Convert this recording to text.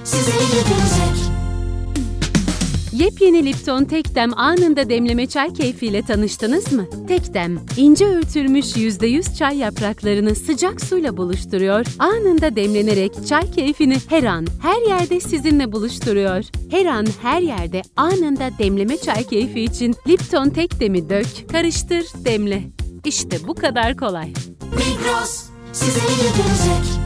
size iyi gelecek. Yepyeni Lipton Tek Dem anında demleme çay keyfiyle tanıştınız mı? Tek Dem, ince öğütülmüş %100 çay yapraklarını sıcak suyla buluşturuyor, anında demlenerek çay keyfini her an, her yerde sizinle buluşturuyor. Her an, her yerde anında demleme çay keyfi için Lipton Tek Dem'i dök, karıştır, demle. İşte bu kadar kolay. Migros, size iyi gelecek.